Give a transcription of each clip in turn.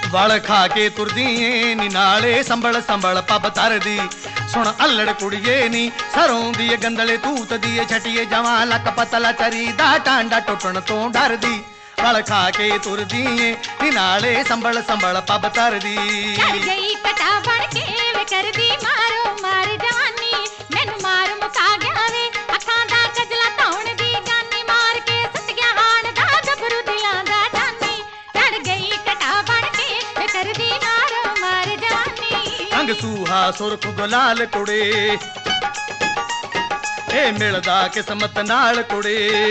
ਵਲ ਖਾ ਕੇ ਤੁਰਦੀ ਏ ਨੀ ਨਾਲੇ ਸੰਭਲ ਸੰਭਲ ਪੱਬ ਤਰਦੀ ਸੁਣ ਅਲੜ ਕੁੜੀਏ ਨੀ ਸਰੋਂ ਦੀ ਗੰਦਲੇ ਤੂਤ ਦੀ ਛਟੀਏ ਜਵਾਂ ਲੱਕ ਪਤਲਾ ਚਰੀ ਦਾ ਟਾਂਡਾ ਟੁੱਟਣ ਤੋਂ ਡਰਦੀ ਵਲ ਖਾ ਕੇ ਤੁਰਦੀ ਏ ਨੀ ਨਾਲੇ ਸੰਭਲ ਸੰਭਲ ਪੱਬ ਤਰਦੀ ਚੜ ਗਈ ਕਟਾ ਬਣ ਕੇ ਵੇ ਕਰਦੀ ਮਾਰੋ ਮਾਰ ਜਵਾਨੀ ਮੈਨੂੰ ਮਾਰ ਮੁਕਾ ਗਿਆ ਵੇ ਅੱਖਾਂ ਦਾ ਕਜਲਾ ਧੌਣ ਦੀ ਜਾਨੀ ਮਾਰ ਕੇ ਸੁੱਟ ਗਿਆ ਹਾਣ ਦਾ ਗੱਭਰੂ ਦਿਲਾਂ ਦਾ ਜਾਨੀ ਚੜ ਗਈ ਕਟਾ ਬਣ ਕੇ ਵੇ ਕਰਦੀ ਮਾਰੋ ਮਾਰ ਜਵਾਨੀ ਰੰਗ ਸੂਹਾ ਸੁਰਖ ਗੁਲਾਲ ਕੁੜੇ ਏ ਮਿਲਦਾ ਕਿਸਮਤ ਨਾਲ ਕੁੜੇ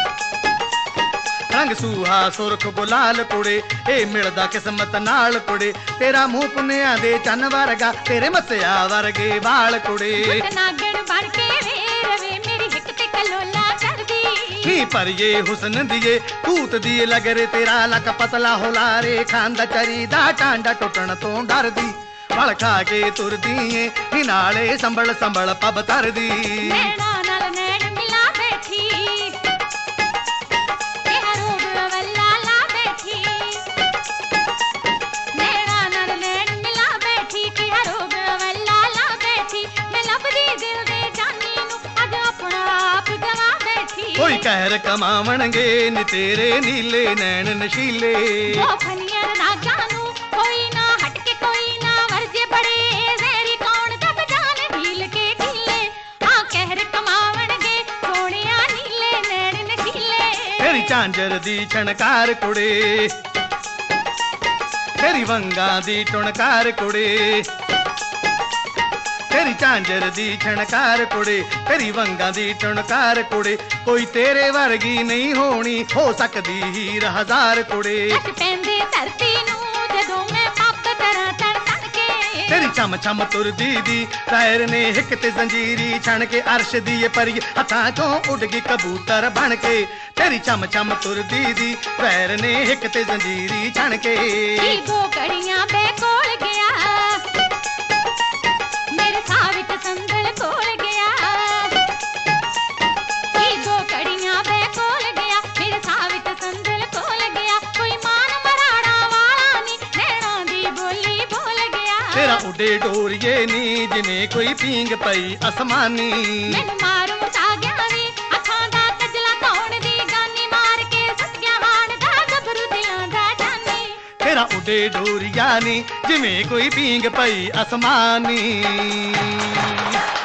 ਰੰਗ ਸੂਹਾ ਸੁਰਖ ਗੁਲਾਲ ਕੁੜੇ ਏ ਮਿਲਦਾ ਕਿਸਮਤ ਨਾਲ ਕੁੜੇ ਤੇਰਾ ਮੂੰਹ ਪੁੰਨਿਆਂ ਦੇ ਚੰਨ ਵਰਗਾ ਤੇਰੇ ਮੱਸਿਆ ਵਰਗੇ ਵਾਲ ਕੁੜੇ ਨਾਗਣ ਬਣ ਕੇ ਵੇ ਰਵੇ ਮੇਰੀ ਹਿੱਕ ਤੇ ਕਲੋਲਾ ਕਰਦੀ ਕੀ ਪਰਿਏ ਹੁਸਨ ਦੀਏ ਤੂਤ ਦੀ ਲਗਰੇ ਤੇਰਾ ਲੱਕ ਪਤਲਾ ਹੁਲਾਰੇ ਖਾਂਦਾ ਚਰੀ ਦਾ ਟਾਂਡਾ ਟੁੱਟਣ ਤੋਂ ਡਰਦੀ ਵਲ ਖਾ ਕੇ ਤੁਰਦੀ ਏ ਨੀ ਨਾਲੇ ਸੰਭਲ ਸੰਭਲ ਪੱਬ ਤਰਦੀ ਨੈਣਾ ਨਾਲ ਨੈਣ ਮਿਲਾ ਬੈਠੀ ਕਿਹਾ ਰੋਗ ਵੱਲਾ ਲਾ ਬੈਠੀ ਨੈਣਾ ਨਾਲ ਨੈਣ ਮਿਲਾ ਬੈਠੀ ਕਿਹਾ ਰੋਗ ਵੱਲਾ ਲਾ ਬੈਠੀ ਮੈਂ ਲੱਭਦੀ ਦਿਲ ਦੇ ਜਾਨੀ ਨੂੰ ਅੱਜ ਆਪਣਾ ਆਪ ਗਵਾ ਬੈਠੀ ਕੋਈ ਕਹਿਰ ਕਮਾਵਣਗੇ ਨੀ ਤੇਰੇ ਨੀਲੇ ਨੈਣ ਨਸ਼ੀਲੇ ਉਹ ਫਨੀਆਂ ਨਾਗਾਂ ਨੂੰ ਕੋਈ ਨਾ ਹਟ ਕੇ ਕੋਈ ਨਾ ਵਰਜੇ ਬੜੇ ਜ਼ਹਿਰੀ ਕੌਣ ਦਾ ਬਜਾਨ ਢੀਲ ਕੇ ਢੀਲੇ ਆ ਕਹਿਰ ਕਮਾਵਣਗੇ ਸੋਹਣਿਆ ਨੀਲੇ ਨੈਣ ਨਸ਼ੀਲੇ ਤੇਰੀ ਝਾਂਜਰ ਦੀ ਛਣਕਾਰ ਕੁੜੇ ਤੇਰੀ ਵੰਗਾਂ ਦੀ ਟੁਣਕਾਰ ਕੁੜੇ ਤੇਰੀ ਝਾਂਜਰ ਦੀ ਛਣਕਾਰ ਕੁੜੇ ਤੇਰੀ ਵੰਗਾਂ ਦੀ ਟੁਣਕਾਰ ਕੁੜੇ ਕੋਈ ਤੇਰੇ ਵਰਗੀ ਨਹੀਂ ਹੋਣੀ ਹੋ ਸਕਦੀ ਹੀਰ ਹਜ਼ਾਰ ਕੁੜੇ ਕੱਟ ਪੈਂਦੇ ਧਰਤੀ ਨੂੰ ਜਦੋਂ ਮੈਂ ਪੱਪ ਕਰਾਂ ਤਣ ਤਣ ਕੇ ਤੇਰੀ ਚਮ ਚਮ ਤੁਰਦੀ ਦੀ ਪੈਰ ਨੇ ਹਿੱਕ ਤੇ ਜ਼ੰਜੀਰੀ ਛਣ ਕੇ ਅਰਸ਼ ਦੀ ਏ ਪਰੀ ਹੱਥਾਂ ਚੋਂ ਉੱਡ ਗਈ ਕਬੂਤਰ ਬਣ ਕੇ ਤੇਰੀ ਚਮ ਚਮ ਤੁਰਦੀ ਦੀ ਪੈਰ ਨੇ ਹਿੱਕ ਤੇ ਜ਼ੰਜੀਰੀ ਛਣ ਕੇ ਕੀ ਦੋ ਕੜੀਆਂ ਬੇ ਕੋਲ ਗਿਆ ਮੇਰੇ ਸਾਹ ਵਿੱਚ ਸੰਦਲ ਕੋਲ ਗਿਆ ਕੀ ਦੋ ਕੜੀਆਂ ਬੇ ਕੋਲ ਗਿਆ ਮੇਰੇ ਸਾਹ ਵਿੱਚ ਸੰਦਲ ਕੋਲ ਗਿਆ ਕੋਈ ਮਾਨ ਮਰਾੜਾ ਵਾਲਾ ਨੀ ਨੈਣਾ ਦੀ ਬੋਲੀ ਬੋਲ ਗਿਆ ਤੇਰਾ ਉੱਡੇ ਡੋਰੀਏ ਨੀ ਜਿਵੇਂ ਕੋਈ ਪੀਂਗ ਪਈ ਅਸਮਾਨੀ ਮੈਨੂੰ ਮਾਰ ਮੁਕਾ ਗਿਆ ਵੇ ਅੱਖਾਂ ਦਾ ਕਜਲਾ ਧੌਣ ਦੀ ਜਾਨੀ ਮਾਰ ਕੇ ਸੁੱਟ ਗਿਆ ਹਾਣ ਦਾ ਗੱਭਰੂ ਦਿਲਾਂ ਦਾ ਜਾਨੀ ਤੇਰਾ ਉੱਡੇ ਡੋਰੀਆ ਨੀ ਜਿਵੇਂ ਕੋਈ ਪੀਂਗ ਪਈ ਅਸਮਾਨੀ